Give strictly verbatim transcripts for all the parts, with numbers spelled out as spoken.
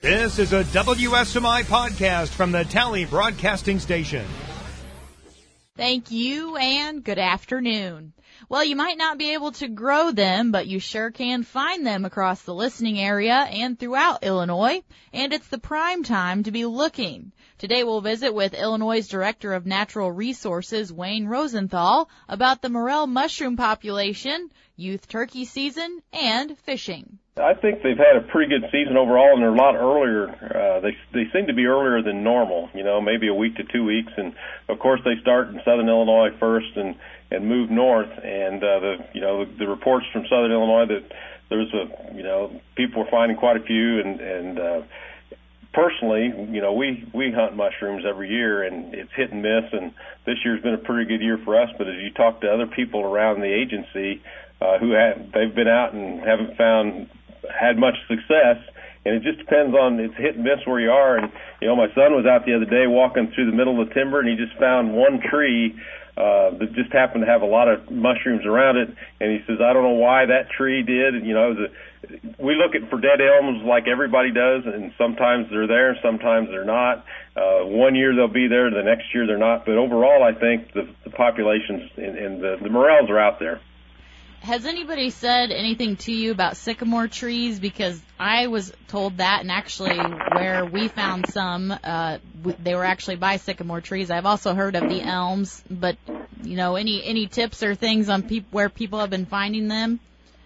This is a W S M I podcast from the Tally Broadcasting Station. Thank you and good afternoon. Well, you might not be able to grow them, but you sure can find them across the listening area and throughout Illinois, and it's the prime time to be looking. Today we'll visit with Illinois' Director of Natural Resources, Wayne Rosenthal, about the morel mushroom population, youth turkey season, and fishing. I think they've had a pretty good season overall, and they're a lot earlier. Uh, they they seem to be earlier than normal, you know, maybe a week to two weeks. And, of course, they start in southern Illinois first and, and move north. And, uh, the you know, the, the reports from southern Illinois that there's a, you know, people were finding quite a few. And, and uh, personally, you know, we, we hunt mushrooms every year, and it's hit and miss. And this year's been a pretty good year for us. But as you talk to other people around the agency uh, who have, they've been out and haven't found had much success, and it just depends on, it's hit and miss where you are. And, you know, my son was out the other day walking through the middle of the timber, and he just found one tree uh, that just happened to have a lot of mushrooms around it, and he says, I don't know why that tree did. And, you know, it was a, we look at for dead elms like everybody does, and sometimes they're there, sometimes they're not. Uh, one year they'll be there, the next year they're not. But overall, I think the, the populations and, and the, the morels are out there. Has anybody said anything to you about sycamore trees? Because I was told that, and actually where we found some, uh, they were actually by sycamore trees. I've also heard of the elms, but, you know, any any tips or things on peop- where people have been finding them?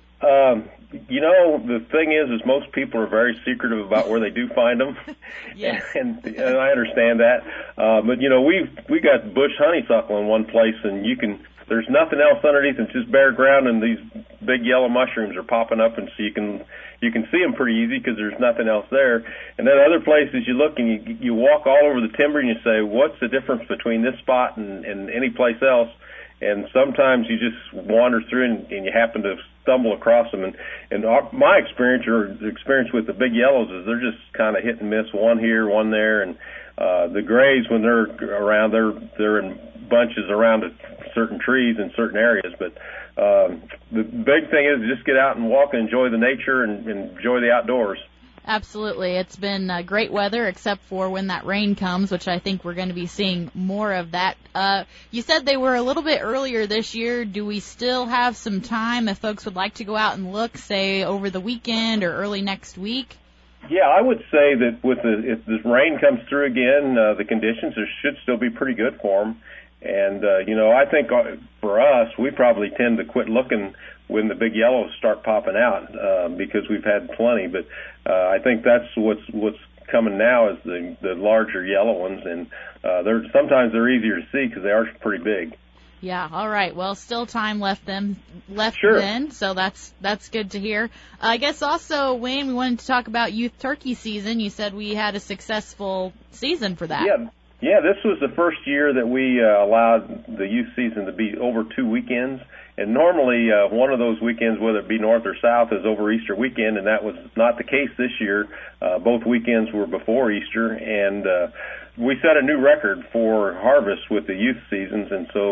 Um, you know, the thing is, is most people are very secretive about where they do find them. Yes. and, and I understand that. Uh, but, you know, we've, we got bush honeysuckle in one place, and you can, there's nothing else underneath. It's just bare ground, and these big yellow mushrooms are popping up, and so you can you can see them pretty easy because there's nothing else there. And then other places you look and you you walk all over the timber and you say, what's the difference between this spot and, and any place else? And sometimes you just wander through and, and you happen to stumble across them. And, and our, my experience or the experience with the big yellows is they're just kind of hit and miss, one here, one there. And uh, the grays, when they're around, they're they're in bunches around certain trees in certain areas. But um, the big thing is just get out and walk and enjoy the nature and, and enjoy the outdoors. Absolutely. It's been uh, great weather except for when that rain comes, which I think we're going to be seeing more of that. Uh, you said they were a little bit earlier this year. Do we still have some time if folks would like to go out and look, say, over the weekend or early next week? Yeah, I would say that with the, if this rain comes through again, uh, the conditions there should still be pretty good for them. And, uh, you know, I think for us, we probably tend to quit looking when the big yellows start popping out uh, because we've had plenty. But uh, I think that's what's what's coming now is the, the larger yellow ones. And uh, they're sometimes they're easier to see because they are pretty big. Yeah, all right. Well, still time left them left sure. then, so that's that's good to hear. Uh, I guess also, Wayne, we wanted to talk about youth turkey season. You said we had a successful season for that. Yeah, yeah. This was the first year that we uh, allowed the youth season to be over two weekends. And normally uh, one of those weekends, whether it be north or south, is over Easter weekend, and that was not the case this year. Uh, both weekends were before Easter, and uh, we set a new record for harvest with the youth seasons, and so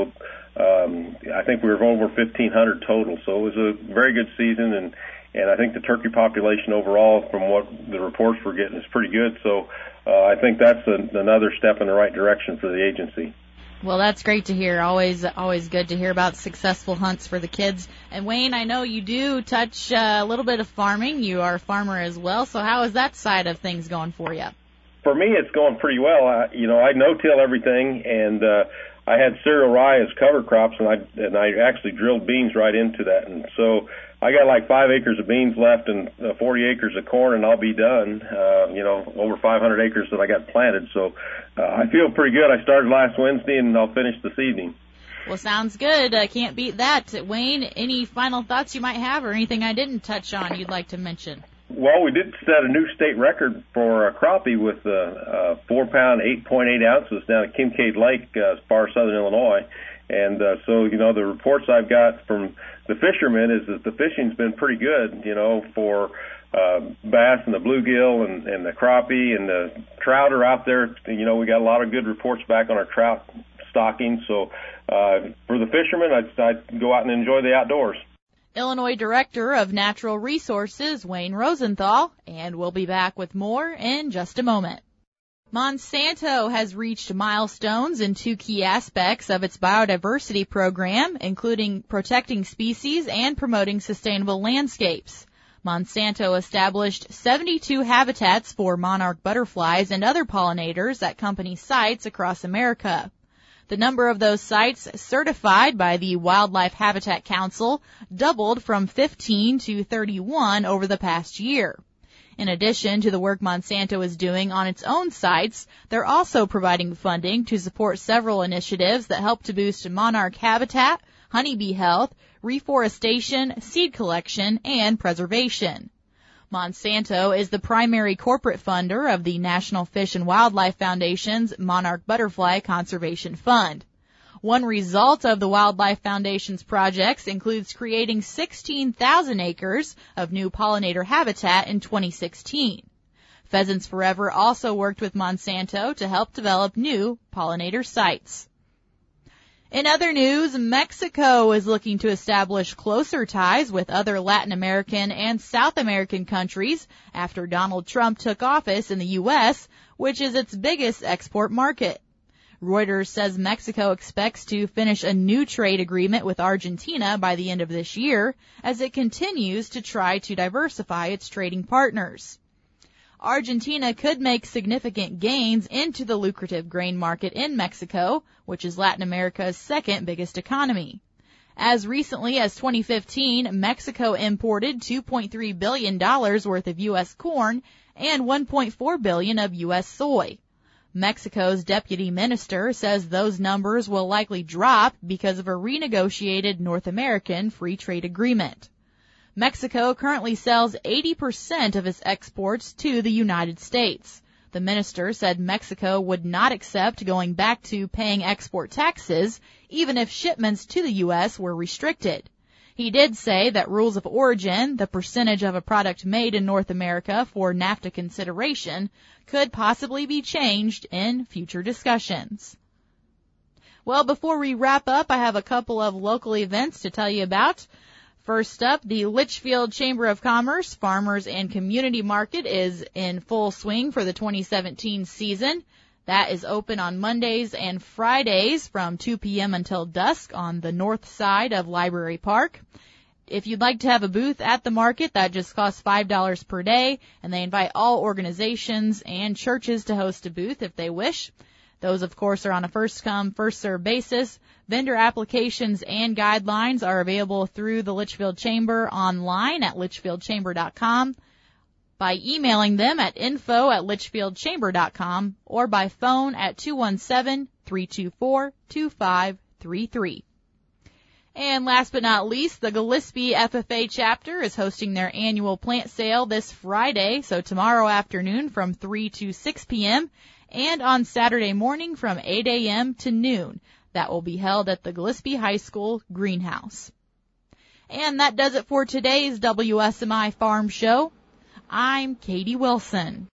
um, I think we were over fifteen hundred total. So it was a very good season, and, and I think the turkey population overall, from what the reports we're getting, is pretty good. So uh, I think that's a, another step in the right direction for the agency. Well, that's great to hear. Always, always good to hear about successful hunts for the kids. And Wayne, I know you do touch uh, a little bit of farming. You are a farmer as well. So how is that side of things going for you? For me, it's going pretty well. I, you know, I no-till everything, and uh, I had cereal rye as cover crops, and I and I actually drilled beans right into that. And so I got like five acres of beans left and uh, forty acres of corn, and I'll be done. Uh, you know, over five hundred acres that I got planted. So uh, I feel pretty good. I started last Wednesday, and I'll finish this evening. Well, sounds good. Uh, can't beat that. Wayne, any final thoughts you might have or anything I didn't touch on you'd like to mention? Well, we did set a new state record for a crappie with uh, uh, four pound, eight point eight ounces down at Kincaid Lake, uh, as far as southern Illinois. And uh, so, you know, the reports I've got from the fishermen is that the fishing's been pretty good, you know, for uh, bass and the bluegill and, and the crappie and the trout are out there. You know, we got a lot of good reports back on our trout stocking. So uh, for the fishermen, I'd, I'd go out and enjoy the outdoors. Illinois Director of Natural Resources, Wayne Rosenthal, and we'll be back with more in just a moment. Monsanto has reached milestones in two key aspects of its biodiversity program, including protecting species and promoting sustainable landscapes. Monsanto established seventy-two habitats for monarch butterflies and other pollinators at company sites across America. The number of those sites certified by the Wildlife Habitat Council doubled from fifteen to thirty-one over the past year. In addition to the work Monsanto is doing on its own sites, they're also providing funding to support several initiatives that help to boost monarch habitat, honeybee health, reforestation, seed collection, and preservation. Monsanto is the primary corporate funder of the National Fish and Wildlife Foundation's Monarch Butterfly Conservation Fund. One result of the Wildlife Foundation's projects includes creating sixteen thousand acres of new pollinator habitat in twenty sixteen. Pheasants Forever also worked with Monsanto to help develop new pollinator sites. In other news, Mexico is looking to establish closer ties with other Latin American and South American countries after Donald Trump took office in the U S, which is its biggest export market. Reuters says Mexico expects to finish a new trade agreement with Argentina by the end of this year as it continues to try to diversify its trading partners. Argentina could make significant gains into the lucrative grain market in Mexico, which is Latin America's second biggest economy. As recently as twenty fifteen, Mexico imported two point three billion dollars worth of U S corn and one point four billion dollars of U S soy. Mexico's deputy minister says those numbers will likely drop because of a renegotiated North American free trade agreement. Mexico currently sells eighty percent of its exports to the United States. The minister said Mexico would not accept going back to paying export taxes, even if shipments to the U S were restricted. He did say that rules of origin, the percentage of a product made in North America for NAFTA consideration, could possibly be changed in future discussions. Well, before we wrap up, I have a couple of local events to tell you about. First up, the Litchfield Chamber of Commerce Farmers and Community Market is in full swing for the twenty seventeen season. That is open on Mondays and Fridays from two p.m. until dusk on the north side of Library Park. If you'd like to have a booth at the market, that just costs five dollars per day, and they invite all organizations and churches to host a booth if they wish. Those, of course, are on a first-come, first-served basis. Vendor applications and guidelines are available through the Litchfield Chamber online at litchfield chamber dot com, by emailing them at info at litchfield chamber dot com, or by phone at two one seven, three two four, two five three three. And last but not least, the Gillespie F F A chapter is hosting their annual plant sale this Friday, so tomorrow afternoon from three to six p.m., and on Saturday morning from eight a.m. to noon. That will be held at the Gillespie High School greenhouse. And that does it for today's W S M I Farm Show. I'm Katie Wilson.